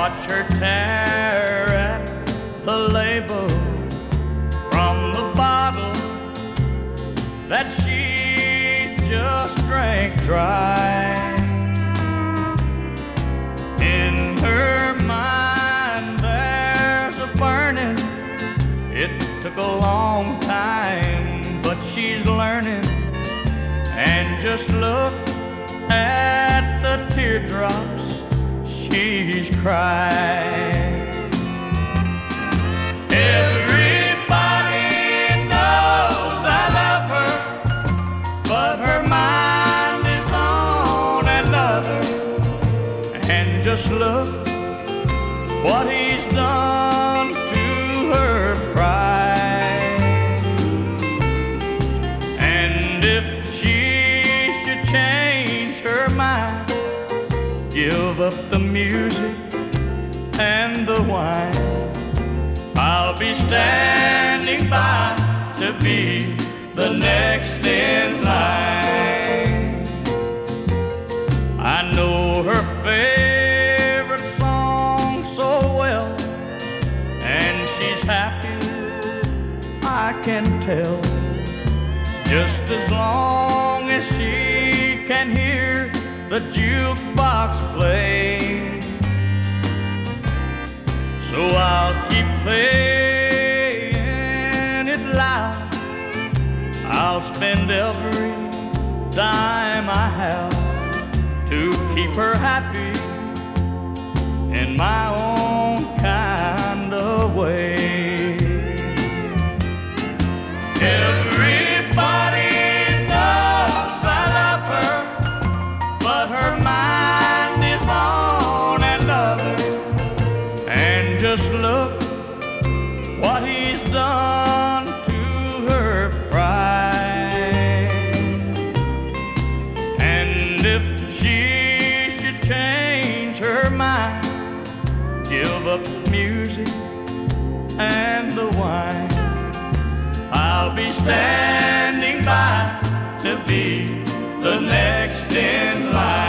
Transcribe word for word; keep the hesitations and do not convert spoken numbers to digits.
watch her tear at the label from the bottle that she just drank dry. In her mind there's a burning. It took a long time, but she's learning. And just look at the teardrops she's crying. Everybody knows I love her, but her mind is on another. And just look what he's done to her pride. And if she should change her mind, give up the music and the wine, I'll be standing by to be the next in line. I know her favorite song so well, and she's happy, I can tell, just as long as she can hear the jukebox play. So I'll keep playing it loud. I'll spend every dime I have to keep her happy in my own kind of way. Everybody knows I love her, but her mind is on another. And just look what he's done to her pride. And if she should change her mind, give up the music and the wine, I'll be standing by to be the next in line.